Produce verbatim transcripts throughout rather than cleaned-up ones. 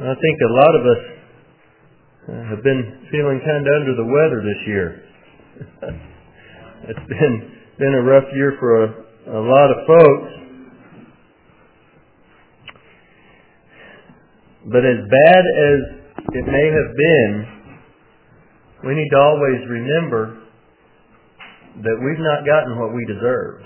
I think a lot of us uh, have been feeling kind of under the weather this year. It's been been a rough year for a, a lot of folks. But as bad as it may have been, we need to always remember that we've not gotten what we deserved.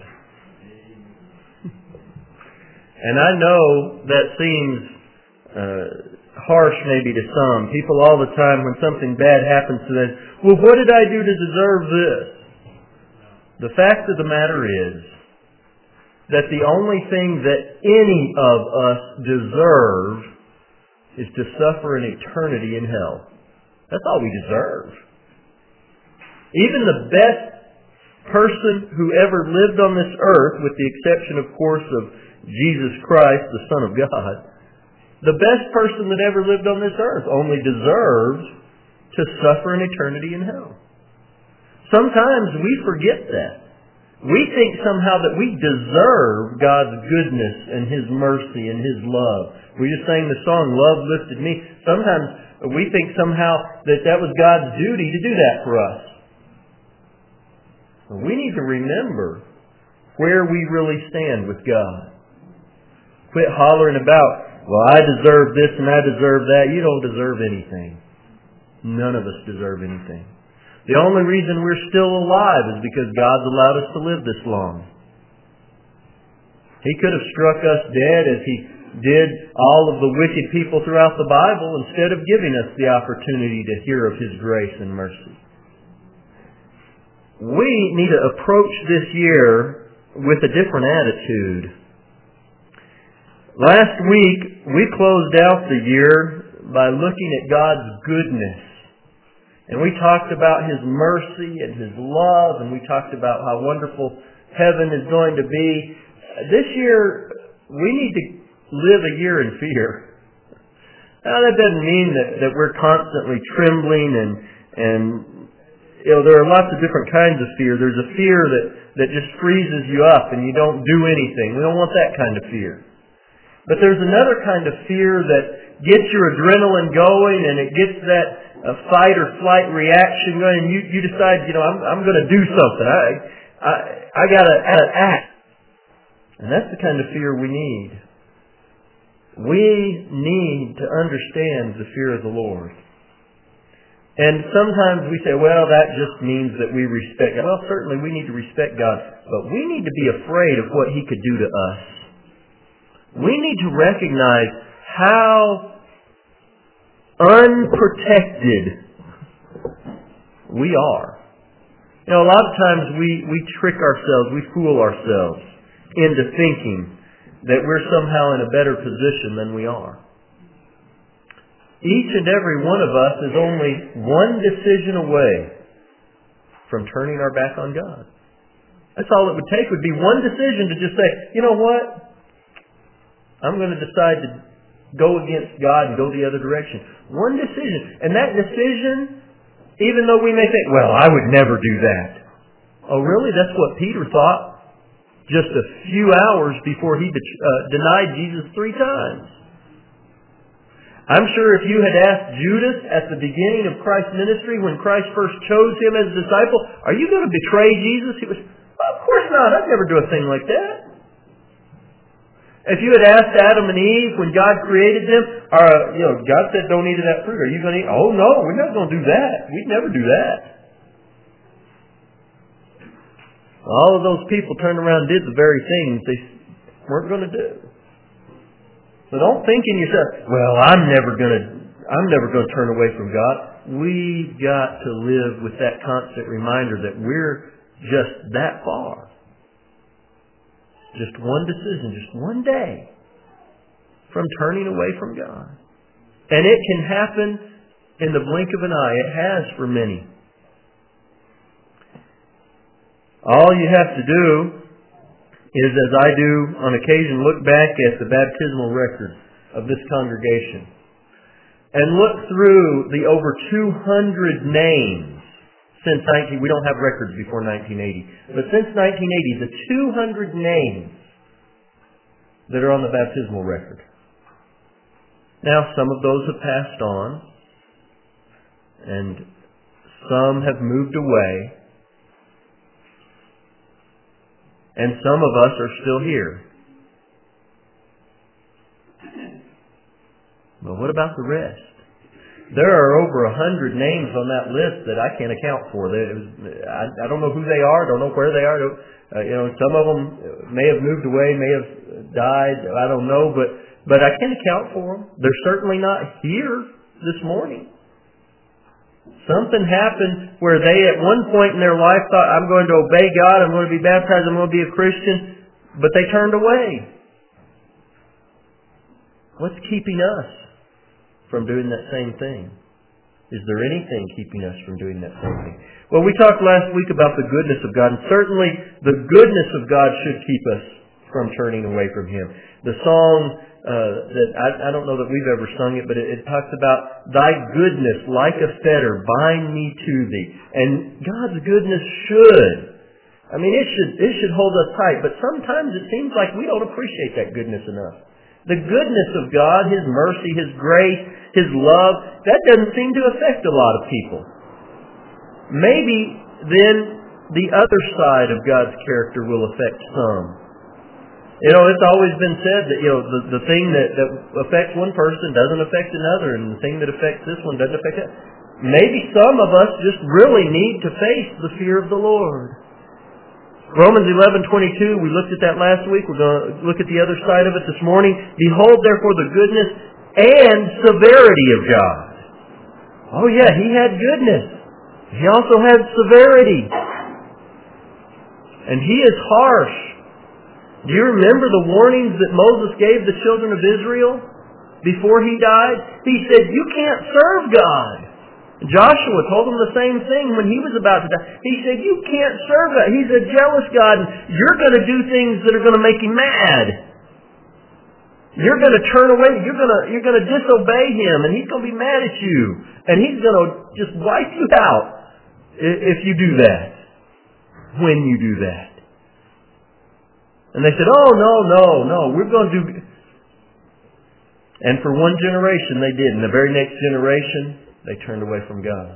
And I know that seems uh, harsh maybe to some. People all the time when something bad happens to them, well, what did I do to deserve this? The fact of the matter is that the only thing that any of us deserve is to suffer an eternity in hell. That's all we deserve. Even the best person who ever lived on this earth, with the exception, of course, of Jesus Christ, the Son of God, the best person that ever lived on this earth only deserves to suffer an eternity in hell. Sometimes we forget that. We think somehow that we deserve God's goodness and His mercy and His love. We just sang the song, Love Lifted Me. Sometimes we think somehow that that was God's duty to do that for us. But we need to remember where we really stand with God. Quit hollering about, well, I deserve this and I deserve that. You don't deserve anything. None of us deserve anything. The only reason we're still alive is because God's allowed us to live this long. He could have struck us dead as He did all of the wicked people throughout the Bible instead of giving us the opportunity to hear of His grace and mercy. We need to approach this year with a different attitude. Last week, we closed out the year by looking at God's goodness. And we talked about His mercy and His love, and we talked about how wonderful heaven is going to be. This year, we need to live a year in fear. Now, that doesn't mean that, that we're constantly trembling and, and you know, there are lots of different kinds of fear. There's a fear that, that just freezes you up and you don't do anything. We don't want that kind of fear. But there's another kind of fear that gets your adrenaline going and it gets that uh, fight or flight reaction going, and you, you decide, you know, I'm, I'm going to do something. I, I, I got to act. And that's the kind of fear we need. We need to understand the fear of the Lord. And sometimes we say, well, that just means that we respect God. Well, certainly we need to respect God, but we need to be afraid of what He could do to us. We need to recognize how unprotected we are. You know, a lot of times we, we trick ourselves, we fool ourselves into thinking that we're somehow in a better position than we are. Each and every one of us is only one decision away from turning our back on God. That's all it would take, would be one decision to just say, you know what? I'm going to decide to go against God and go the other direction. One decision. And that decision, even though we may think, well, I would never do that. Oh, really? That's what Peter thought just a few hours before he de- uh, denied Jesus three times. I'm sure if you had asked Judas at the beginning of Christ's ministry when Christ first chose him as a disciple, are you going to betray Jesus? He was, well, of course not. I'd never do a thing like that. If you had asked Adam and Eve when God created them, uh, you know, God said don't eat of that fruit. Are you going to eat? Oh no, we're not going to do that. We'd never do that. All of those people turned around and did the very things they weren't going to do. So don't think in yourself, well, I'm never going to, I'm never going to turn away from God. We've got to live with that constant reminder that we're just that far. Just one decision, just one day from turning away from God. And it can happen in the blink of an eye. It has for many. All you have to do is, as I do on occasion, look back at the baptismal record of this congregation and look through the over two hundred names since nineteen we don't have records before nineteen eighty, but since nineteen eighty, the two hundred names that are on the baptismal record. Now, some of those have passed on, and some have moved away, and some of us are still here. But what about the rest? There are over a hundred names on that list that I can't account for. I, I don't know who they are, don't know where they are. Uh, you know, some of them may have moved away, may have died. I don't know, but but I can't account for them. They're certainly not here this morning. Something happened where they at one point in their life thought, I'm going to obey God, I'm going to be baptized, I'm going to be a Christian, but they turned away. What's keeping us from doing that same thing? Is there anything keeping us from doing that same thing? Well, we talked last week about the goodness of God, and certainly the goodness of God should keep us from turning away from Him. The song uh, that I, I don't know that we've ever sung it, but it, it talks about Thy goodness like a fetter bind me to Thee. And God's goodness should. I mean, it should it should hold us tight, but sometimes it seems like we don't appreciate that goodness enough. The goodness of God, His mercy, His grace, His love, that doesn't seem to affect a lot of people. Maybe then the other side of God's character will affect some. You know, it's always been said that, you know, the, the thing that, that affects one person doesn't affect another, and the thing that affects this one doesn't affect that. Maybe some of us just really need to face the fear of the Lord. Romans eleven twenty-two, we looked at that last week. We're going to look at the other side of it this morning. Behold, therefore, the goodness and severity of God. Oh yeah, He had goodness. He also had severity. And He is harsh. Do you remember the warnings that Moses gave the children of Israel before he died? He said, you can't serve God. Joshua told them the same thing when he was about to die. He said, you can't serve God. He's a jealous God, and you're going to do things that are going to make Him mad. You're going to turn away. You're going to, you're going to disobey Him, and He's going to be mad at you. And He's going to just wipe you out if you do that, when you do that. And they said, oh, no, no, no, we're going to do... And for one generation they did. And the very next generation, they turned away from God.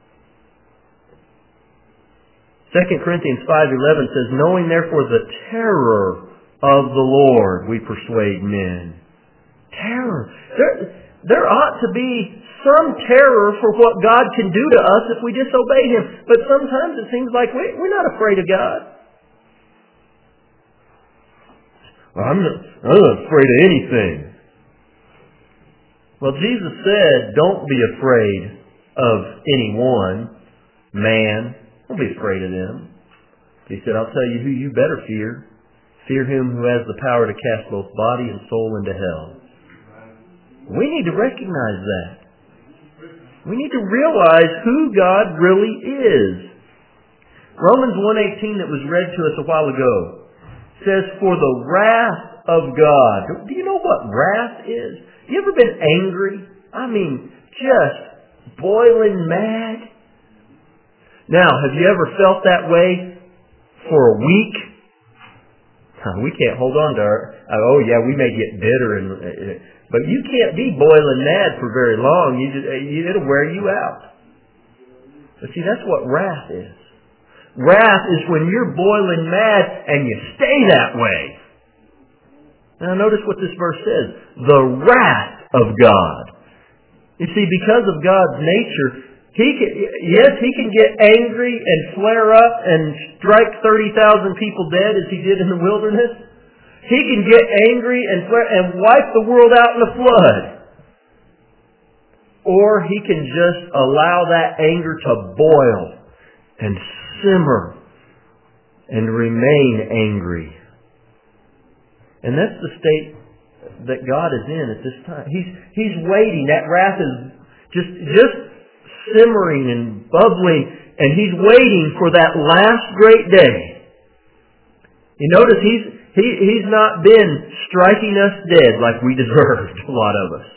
Second Corinthians five eleven says, knowing therefore the terror of the Lord, we persuade men. Terror. There, there ought to be some terror for what God can do to us if we disobey Him. But sometimes it seems like we, we're not afraid of God. I'm not, I'm not afraid of anything. Well, Jesus said, don't be afraid of anyone, man. Don't be afraid of them. He said, I'll tell you who you better fear. Fear Him who has the power to cast both body and soul into hell. We need to recognize that. We need to realize who God really is. Romans one eighteen that was read to us a while ago says, for the wrath of God. Do you know what wrath is? You ever been angry? I mean, just boiling mad? Now, have you ever felt that way for a week? We can't hold on to our... Oh, yeah, we may get bitter, and but you can't be boiling mad for very long. You just, it'll wear you out. But see, that's what wrath is. Wrath is when you're boiling mad and you stay that way. Now notice what this verse says. The wrath of God. You see, because of God's nature, He can, yes, He can get angry and flare up and strike thirty thousand people dead as He did in the wilderness. He can get angry and flare and wipe the world out in a flood. Or He can just allow that anger to boil and simmer and remain angry. And that's the state that God is in at this time. He's He's waiting. That wrath is just just simmering and bubbling, and He's waiting for that last great day. You notice He's he He's not been striking us dead like we deserved, a lot of us.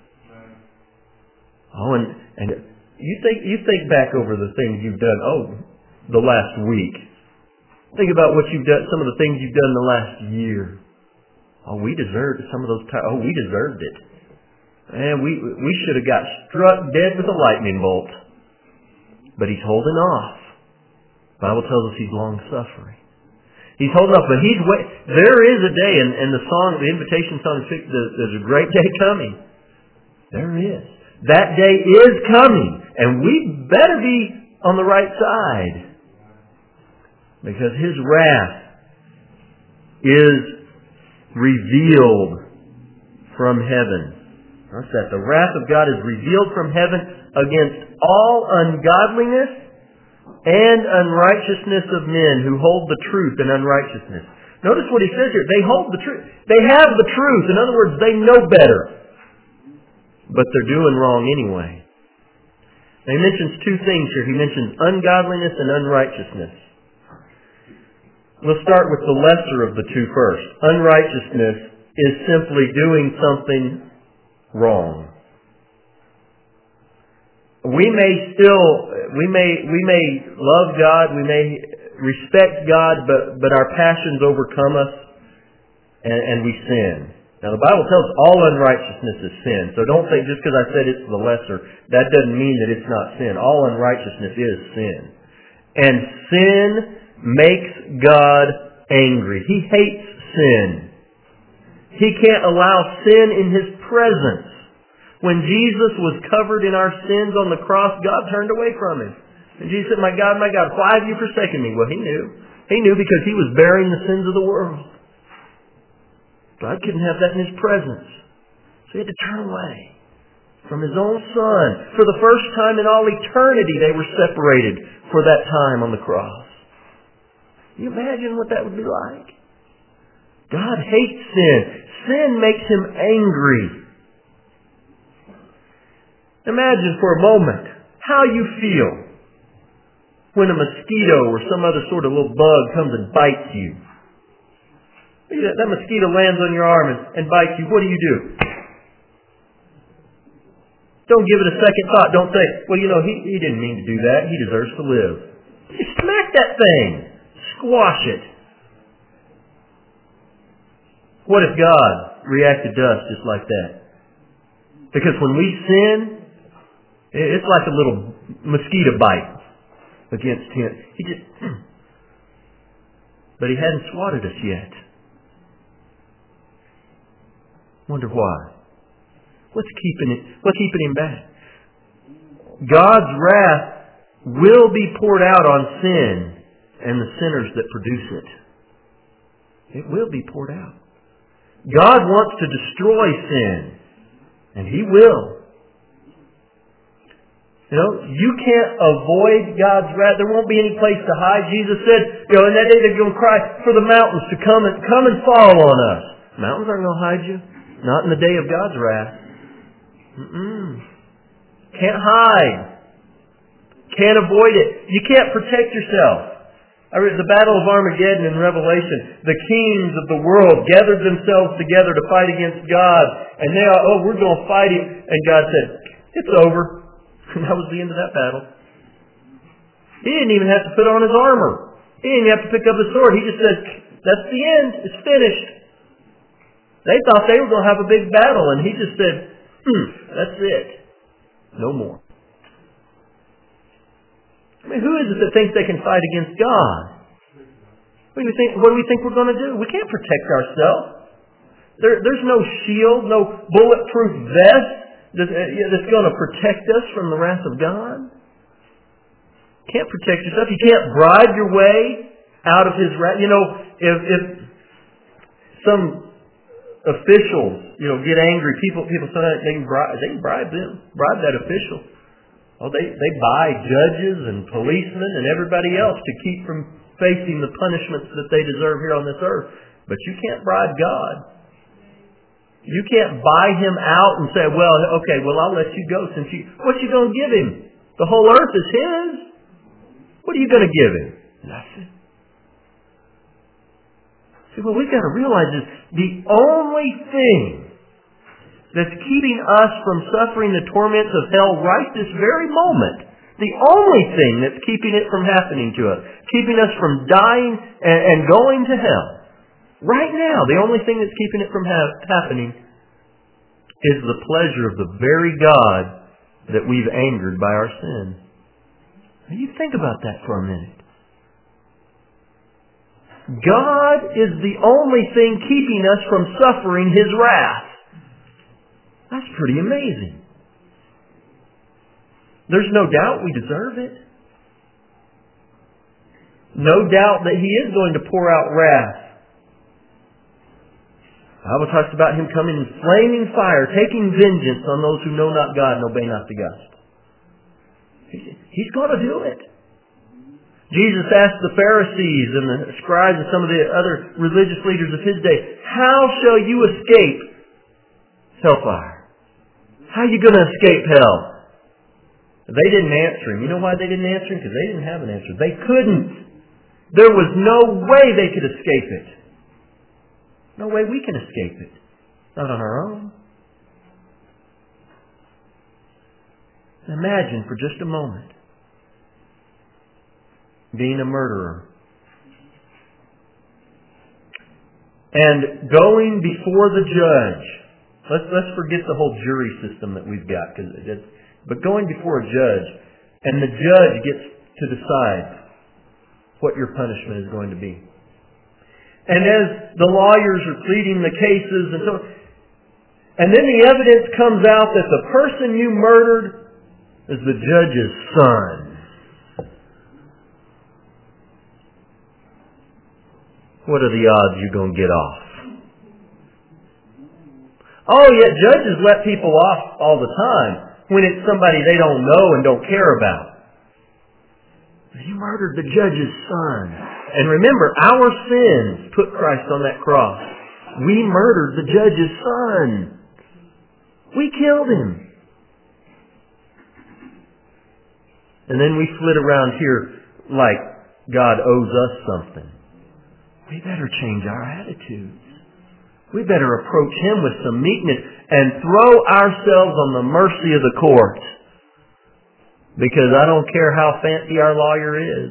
Oh, and and you think you think back over the things you've done. Oh, the last week. Think about what you've done. Some of the things you've done the last year. Oh, we deserved some of those times. Oh, we deserved it. And we we should have got struck dead with a lightning bolt. But He's holding off. The Bible tells us He's long-suffering. He's holding off, but He's wait. There is a day, and, and the song, the invitation song, there's a great day coming. There is. That day is coming, and we better be on the right side. Because His wrath is revealed from heaven. What's that? The wrath of God is revealed from heaven against all ungodliness and unrighteousness of men who hold the truth in unrighteousness. Notice what he says here. They hold the truth. They have the truth. In other words, they know better. But they're doing wrong anyway. He mentions two things here. He mentions ungodliness and unrighteousness. We'll start with the lesser of the two first. Unrighteousness is simply doing something wrong. We may still, we may, we may love God, we may respect God, but, but our passions overcome us and, and we sin. Now the Bible tells us all unrighteousness is sin. So don't think just because I said it's the lesser, that doesn't mean that it's not sin. All unrighteousness is sin. And sin makes God angry. He hates sin. He can't allow sin in His presence. When Jesus was covered in our sins on the cross, God turned away from Him. And Jesus said, "My God, my God, why have you forsaken me?" Well, He knew. He knew because He was bearing the sins of the world. God couldn't have that in His presence. So He had to turn away from His own Son. For the first time in all eternity, they were separated for that time on the cross. Can you imagine what that would be like? God hates sin. Sin makes Him angry. Imagine for a moment how you feel when a mosquito or some other sort of little bug comes and bites you. That mosquito lands on your arm and, and bites you. What do you do? Don't give it a second thought. Don't say, well, you know, he, he didn't mean to do that. He deserves to live. You smack that thing. Squash it. What if God reacted to us just like that? Because when we sin, it's like a little mosquito bite against Him. He just, but He hadn't swatted us yet. Wonder why? What's keeping it? What's keeping Him back? God's wrath will be poured out on sin and the sinners that produce it. It will be poured out. God wants to destroy sin, and He will. You know, you can't avoid God's wrath. There won't be any place to hide. Jesus said, you know, in that day they're going to cry for the mountains to come and come and fall on us. Mountains aren't going to hide you. Not in the day of God's wrath. Mm-mm. Can't hide. Can't avoid it. You can't protect yourself. I read the Battle of Armageddon in Revelation. The kings of the world gathered themselves together to fight against God. And they are, oh, we're going to fight Him. And God said, it's over. And that was the end of that battle. He didn't even have to put on His armor. He didn't have to pick up His sword. He just said, that's the end. It's finished. They thought they were going to have a big battle. And He just said, hmm, that's it. No more. I mean, who is it that thinks they can fight against God? What do we think, what do we think we're going to do? We can't protect ourselves. There, there's no shield, no bulletproof vest that's going to protect us from the wrath of God. Can't protect yourself. You can't bribe your way out of His wrath. You know, if, if some officials, you know, get angry, people people sometimes they can bribe, they can bribe them, bribe that official. Well, they, they buy judges and policemen and everybody else to keep from facing the punishments that they deserve here on this earth. But you can't bribe God. You can't buy Him out and say, well, okay, well, I'll let you go since you... What you going to give Him? The whole earth is His. What are you going to give Him? Nothing. See, what we've got to realize is the only thing that's keeping us from suffering the torments of hell right this very moment, the only thing that's keeping it from happening to us, keeping us from dying and, and going to hell, right now, the only thing that's keeping it from ha- happening is the pleasure of the very God that we've angered by our sin. Now you think about that for a minute. God is the only thing keeping us from suffering His wrath. That's pretty amazing. There's no doubt we deserve it. No doubt that He is going to pour out wrath. The Bible talks about Him coming in flaming fire, taking vengeance on those who know not God and obey not the gospel. He's going to do it. Jesus asked the Pharisees and the scribes and some of the other religious leaders of His day, how shall you escape hellfire? How are you going to escape hell? They didn't answer Him. You know why they didn't answer Him? Because they didn't have an answer. They couldn't. There was no way they could escape it. No way we can escape it. Not on our own. Imagine for just a moment being a murderer and going before the judge. Let's let's forget the whole jury system that we've got, cause it, but going before a judge, and the judge gets to decide what your punishment is going to be. And as the lawyers are pleading the cases, and so, and then the evidence comes out that the person you murdered is the judge's son. What are the odds you're going to get off? Oh, yet judges let people off all the time when it's somebody they don't know and don't care about. You murdered the judge's son. And remember, our sins put Christ on that cross. We murdered the judge's son. We killed him. And then we flit around here like God owes us something. We better change our attitudes. We better approach Him with some meekness and throw ourselves on the mercy of the court. Because I don't care how fancy our lawyer is.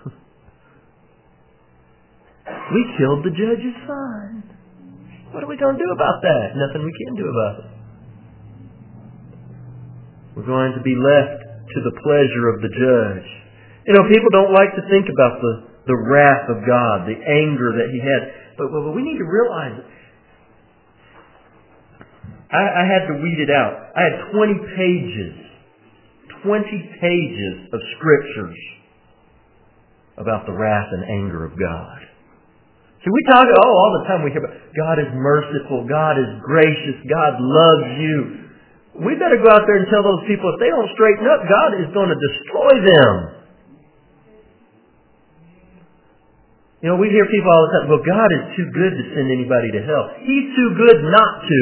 We killed the judge's son. What are we going to do about that? Nothing we can do about it. We're going to be left to the pleasure of the judge. You know, people don't like to think about the The wrath of God, the anger that He had. But, but we need to realize it. I, I had to weed it out. I had twenty pages, twenty pages of scriptures about the wrath and anger of God. See, we talk, oh, all the time we hear about God is merciful, God is gracious, God loves you. We better go out there and tell those people if they don't straighten up, God is going to destroy them. You know, we hear people all the time, well, God is too good to send anybody to hell. He's too good not to.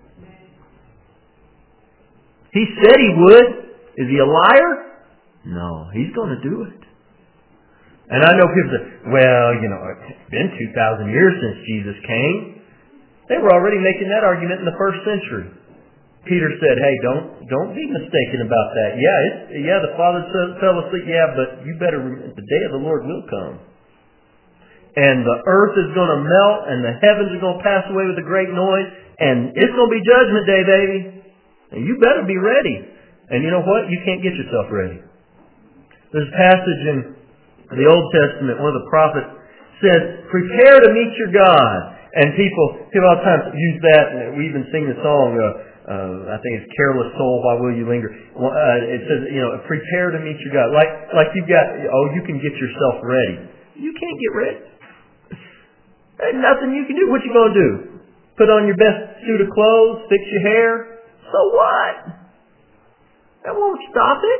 He said He would. Is He a liar? No, He's going to do it. And I know people say, well, you know, it's been two thousand years since Jesus came. They were already making that argument in the first century. Peter said, hey, don't don't be mistaken about that. Yeah, it's, yeah, the Father fell asleep. Yeah, but you better, the day of the Lord will come. And the earth is going to melt, and the heavens are going to pass away with a great noise, and it's going to be Judgment Day, baby. And you better be ready. And you know what? You can't get yourself ready. There's a passage in the Old Testament, one of the prophets said, prepare to meet your God. And people, people all the time use that, and we even sing the song, uh, uh, I think it's Careless Soul, Why Will You Linger? Uh, it says, you know, prepare to meet your God. Like, like you've got, oh, you can get yourself ready. You can't get ready. There's nothing you can do. What you going to do? Put on your best suit of clothes? Fix your hair? So what? That won't stop it.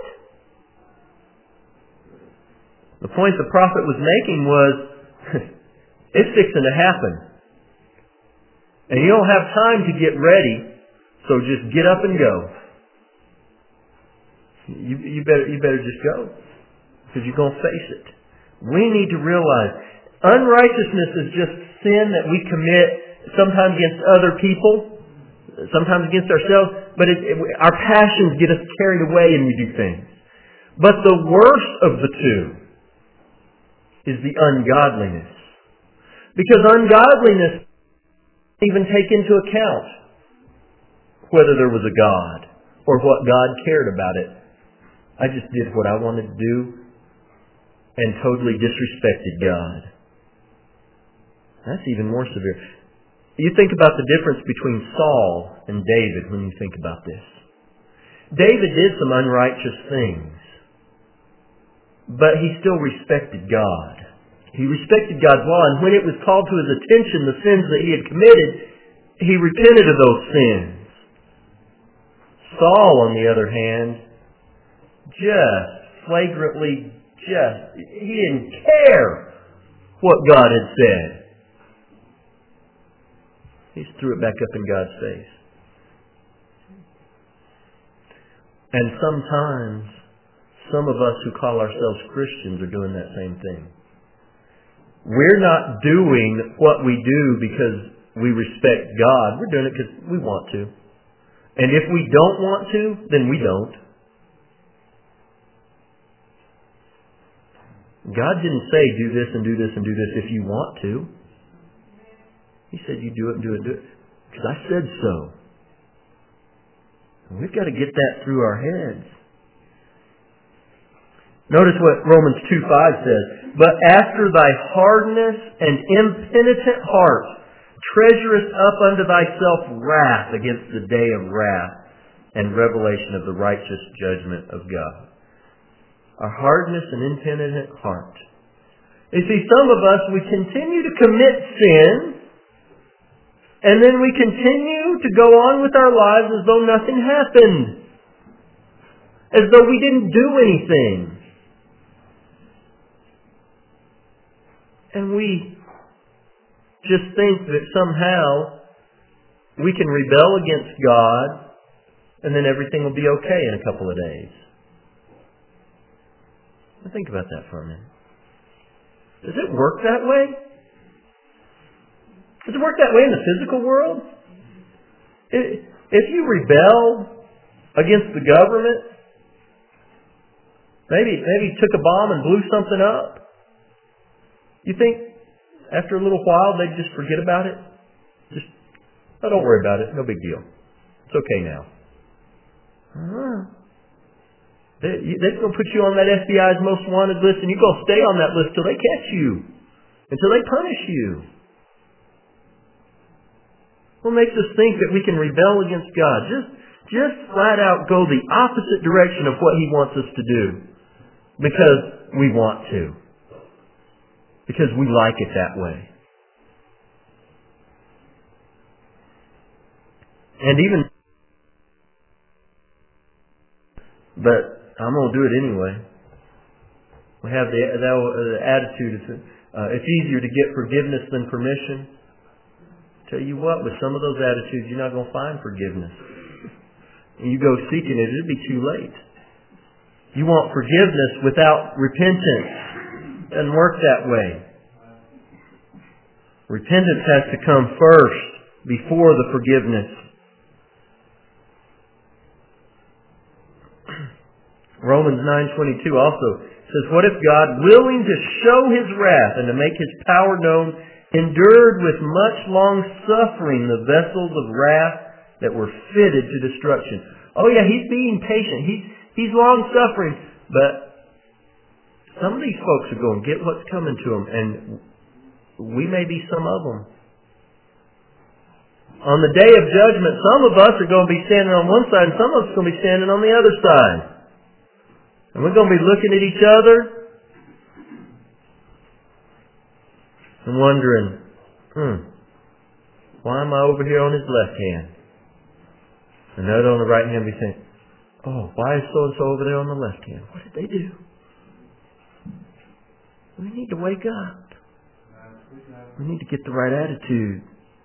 The point the prophet was making was, it's fixing to happen. And you don't have time to get ready, so just get up and go. You, you better you better just go, because you're going to face it. We need to realize unrighteousness is just sin that we commit sometimes against other people, sometimes against ourselves, but it, it, our passions get us carried away and we do things. But the worst of the two is the ungodliness. Because ungodliness doesn't even take into account whether there was a God or what God cared about it. I just did what I wanted to do and totally disrespected God. That's even more severe. You think about the difference between Saul and David when you think about this. David did some unrighteous things, but he still respected God. He respected God's law, and when it was called to his attention the sins that he had committed, he repented of those sins. Saul, on the other hand, just flagrantly, just, he didn't care what God had said. He just threw it back up in God's face. And sometimes, some of us who call ourselves Christians are doing that same thing. We're not doing what we do because we respect God. We're doing it because we want to. And if we don't want to, then we don't. God didn't say do this and do this and do this if you want to. He said you do it and do it and do it because I said so. And we've got to get that through our heads. Notice what Romans two five says. But after thy hardness and impenitent heart treasurest up unto thyself wrath against the day of wrath and revelation of the righteous judgment of God. Our hardness and impenitent heart. You see, some of us, we continue to commit sin, and then we continue to go on with our lives as though nothing happened. As though we didn't do anything. And we just think that somehow we can rebel against God and then everything will be okay in a couple of days. Now think about that for a minute. Does it work that way? Does it work that way in the physical world? If you rebel against the government, maybe, maybe took a bomb and blew something up, you think after a little while they'd just forget about it? Just, oh, don't worry about it. No big deal. It's okay now. Uh-huh. They, they're going to put you on that F B I's most wanted list, and you're going to stay on that list till they catch you, until they punish you. What makes us think that we can rebel against God? Just, just flat out go the opposite direction of what He wants us to do because we want to. Because we like it that way. And even, but I'm going to do it anyway. We have the, the, the attitude, uh, it's easier to get forgiveness than permission. Tell you what, with some of those attitudes, you're not going to find forgiveness. And you go seeking it, it'll be too late. You want forgiveness without repentance. Doesn't work that way. Repentance has to come first before the forgiveness. Romans nine twenty-two also says, what if God, willing to show His wrath and to make His power known, endured with much long suffering the vessels of wrath that were fitted to destruction? Oh yeah, He's being patient. He's, he's long suffering. But some of these folks are going to get what's coming to them, and we may be some of them. On the day of judgment, some of us are going to be standing on one side, and some of us are going to be standing on the other side. And we're going to be looking at each other and wondering, hmm, why am I over here on his left hand? And the other on the right hand be saying, oh, why is so-and-so over there on the left hand? What did they do? We need to wake up. We need to get the right attitude.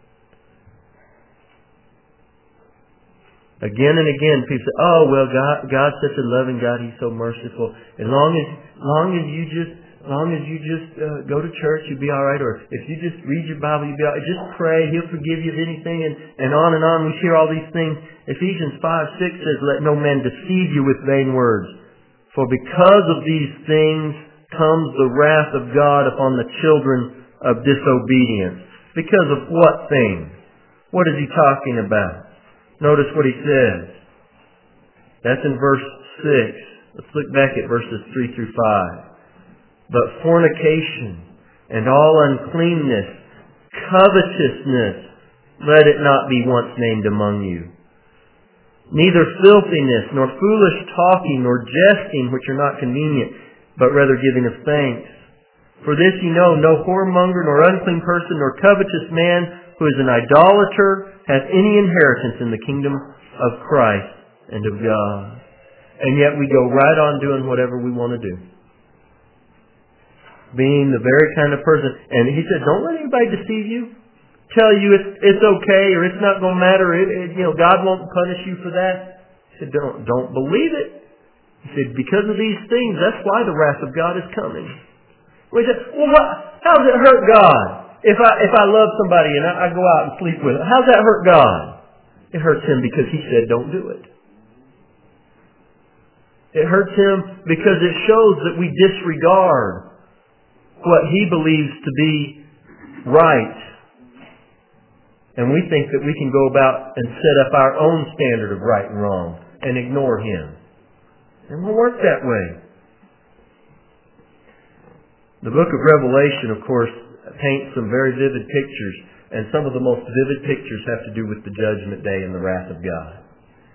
Again and again, people say, "Oh well, God, God's such a loving God. He's so merciful. As long as, long as you just, long as you just uh, go to church, you'll be all right. Or if you just read your Bible, you'll be all right. Just pray. He'll forgive you of anything." And, and on and on. We hear all these things. Ephesians five six says, "Let no man deceive you with vain words, for because of these things comes the wrath of God upon the children of disobedience." Because of what thing? What is he talking about? Notice what he says. That's in verse six. Let's look back at verses three through five. But fornication and all uncleanness, covetousness, let it not be once named among you. Neither filthiness, nor foolish talking, nor jesting, which are not convenient, but rather giving of thanks. For this ye know, no whoremonger, nor unclean person, nor covetous man, who is an idolater, hath any inheritance in the kingdom of Christ and of God. And yet we go right on doing whatever we want to do. Being the very kind of person. And he said, don't let anybody deceive you. Tell you it's, it's okay or it's not going to matter. It, it, you know, God won't punish you for that. He said, don't, don't believe it. He said, because of these things, that's why the wrath of God is coming. Well, he said, well, what, how does it hurt God? If I, if I love somebody and I, I go out and sleep with them, how does that hurt God? It hurts him because he said don't do it. It hurts him because it shows that we disregard what he believes to be right. And we think that we can go about and set up our own standard of right and wrong and ignore him. It won't work that way. The book of Revelation, of course, paints some very vivid pictures, and some of the most vivid pictures have to do with the judgment day and the wrath of God.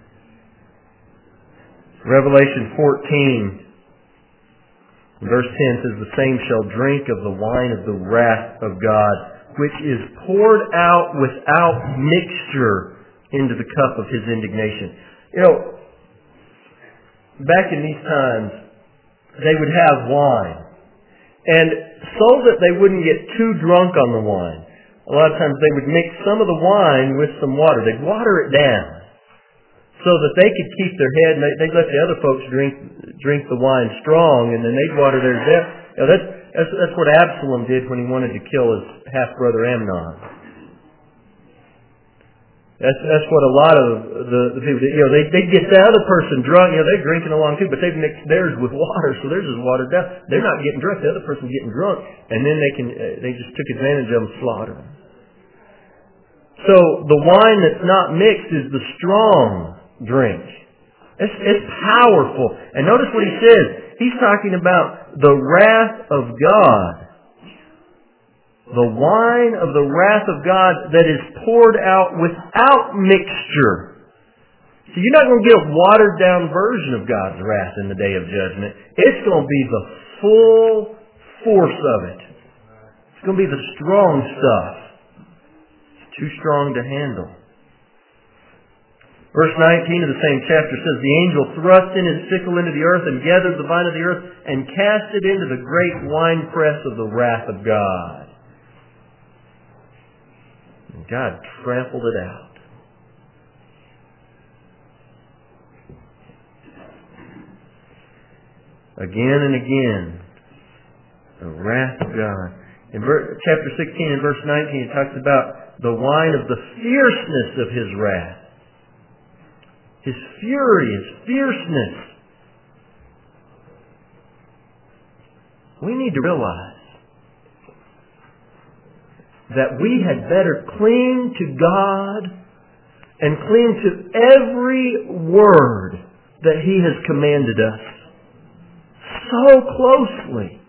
Revelation fourteen, verse ten says, the same shall drink of the wine of the wrath of God, which is poured out without mixture into the cup of his indignation. You know, back in these times, they would have wine. And so that they wouldn't get too drunk on the wine, a lot of times they would mix some of the wine with some water. They'd water it down so that they could keep their head, and they'd let the other folks drink drink the wine strong, and then they'd water theirs down. You know, that's, that's, that's what Absalom did when he wanted to kill his half-brother Amnon. That's that's what a lot of the, the people did. You know, they they'd get the other person drunk. You know, they're drinking along too, but they've mixed theirs with water, so theirs is watered down. They're not getting drunk. The other person's getting drunk, and then they can uh, they just took advantage of them, slaughter them. So the wine that's not mixed is the strong drink. It's it's powerful. And notice what he says. He's talking about the wrath of God. The wine of the wrath of God that is poured out without mixture. So you're not going to get a watered down version of God's wrath in the day of judgment. It's going to be the full force of it. It's going to be the strong stuff. It's too strong to handle. Verse nineteen of the same chapter says, the angel thrust in his sickle into the earth and gathered the vine of the earth and cast it into the great winepress of the wrath of God. God trampled it out. Again and again, the wrath of God. In ver- chapter sixteen and verse nineteen, it talks about the wine of the fierceness of his wrath. His fury, his fierceness. We need to realize that we had better cling to God and cling to every word that he has commanded us so closely.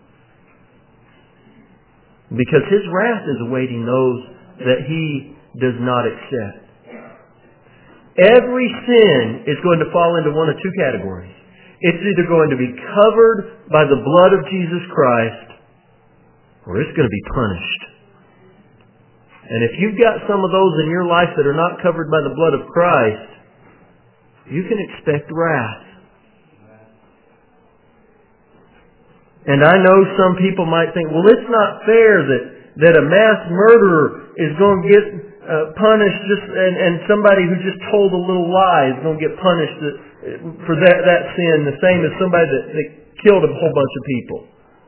Because his wrath is awaiting those that he does not accept. Every sin is going to fall into one of two categories. It's either going to be covered by the blood of Jesus Christ, or it's going to be punished. And if you've got some of those in your life that are not covered by the blood of Christ, you can expect wrath. And I know some people might think, well, it's not fair that, that a mass murderer is going to get uh, punished just, and, and somebody who just told a little lie is going to get punished for that, that sin the same as somebody that, that killed a whole bunch of people.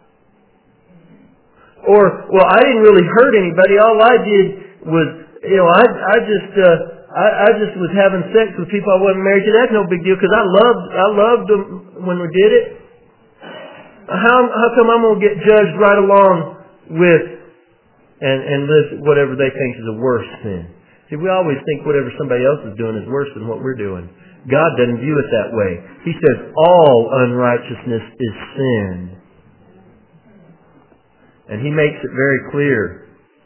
Or, well, I didn't really hurt anybody. All I did was, you know, I I just uh, I, I just was having sex with people I wasn't married to. That's no big deal because I loved I loved them when we did it. How how come I'm going to get judged right along with and and live whatever they think is a worse sin? See, we always think whatever somebody else is doing is worse than what we're doing. God doesn't view it that way. He says all unrighteousness is sin. And He makes it very clear.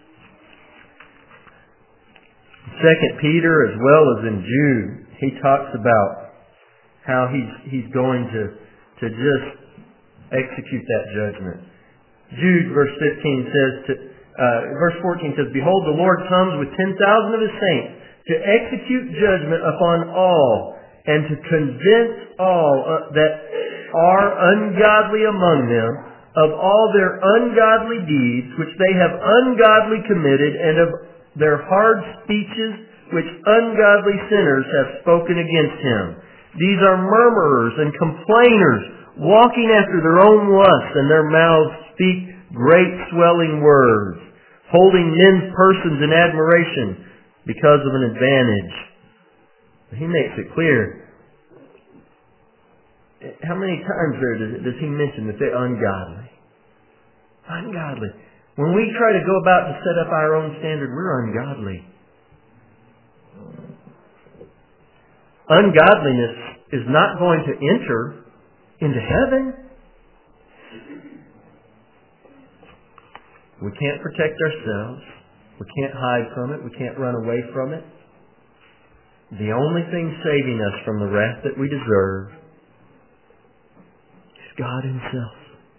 Second Peter as well as in Jude, he talks about how he's he's going to to just execute that judgment. Jude verse fifteen says to uh, verse fourteen says, "Behold, the Lord comes with ten thousand of His saints to execute judgment upon all, and to convince all uh, that are ungodly among them of all their ungodly deeds which they have ungodly committed, and of their hard speeches which ungodly sinners have spoken against Him. These are murmurers and complainers, walking after their own lusts, and their mouths speak great swelling words, holding men's persons in admiration because of an advantage." He makes it clear. How many times there does, does he mention that they're ungodly? Ungodly. When we try to go about to set up our own standard, we're ungodly. Ungodliness is not going to enter into heaven. We can't protect ourselves. We can't hide from it. We can't run away from it. The only thing saving us from the wrath that we deserve is God Himself.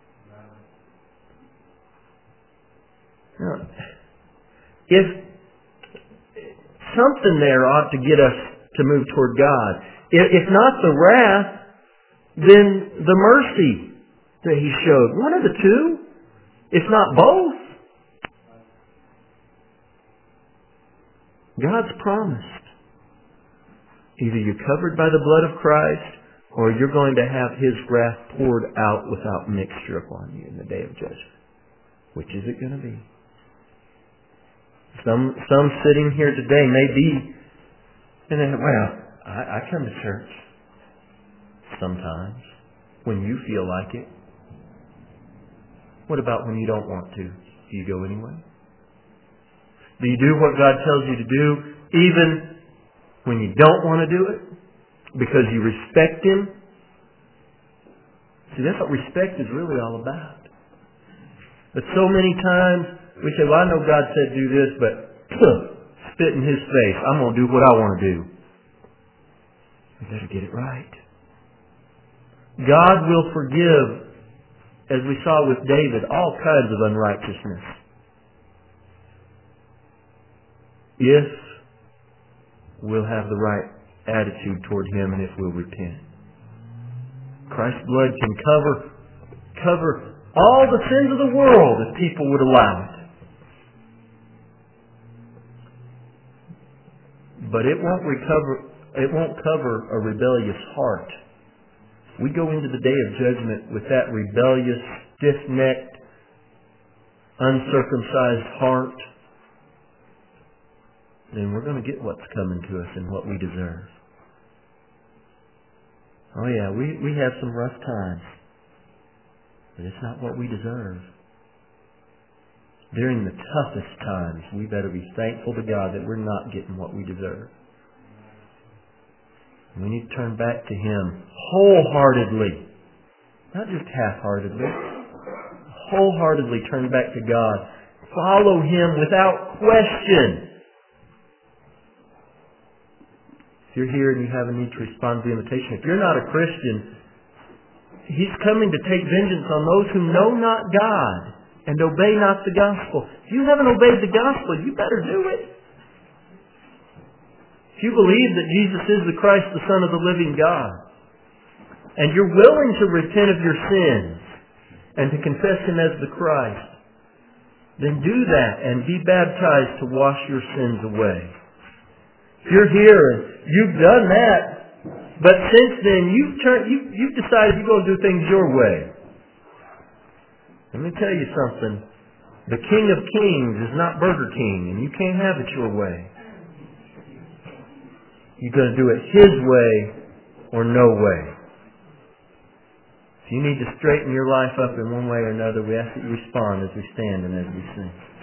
Now, if something there ought to get us to move toward God, if not the wrath, then the mercy that He showed. One of the two, if not both. God's promised. Either you're covered by the blood of Christ, or you're going to have His wrath poured out without mixture upon you in the day of judgment. Which is it going to be? Some some sitting here today may be, and they, well, I, I come to church sometimes when you feel like it. What about when you don't want to? Do you go anyway? Do you do what God tells you to do even when you don't want to do it? Because you respect Him? See, that's what respect is really all about. But so many times we say, well, I know God said do this, but spit in His face. I'm going to do what I want to do. We better get it right. God will forgive, as we saw with David, all kinds of unrighteousness, if we'll have the right attitude toward Him and if we'll repent. Christ's blood can cover cover all the sins of the world if people would allow it. But it won't recover it won't cover a rebellious heart. We go into the day of judgment with that rebellious, stiff-necked, uncircumcised heart, then we're going to get what's coming to us and what we deserve. Oh yeah, we, we have some rough times, but it's not what we deserve. During the toughest times, we better be thankful to God that we're not getting what we deserve. We need to turn back to Him wholeheartedly, not just half-heartedly. Wholeheartedly turn back to God. Follow Him without question. If you're here and you have a need to respond to the invitation, if you're not a Christian, He's coming to take vengeance on those who know not God and obey not the gospel. If you haven't obeyed the gospel, you better do it. If you believe that Jesus is the Christ, the Son of the living God, and you're willing to repent of your sins and to confess Him as the Christ, then do that and be baptized to wash your sins away. If you're here and you've done that, but since then you've turned, you, you've decided you're going to do things your way. Let me tell you something. The King of Kings is not Burger King, and you can't have it your way. You're going to do it His way or no way. If you need to straighten your life up in one way or another, we ask that you respond as we stand and as we sing.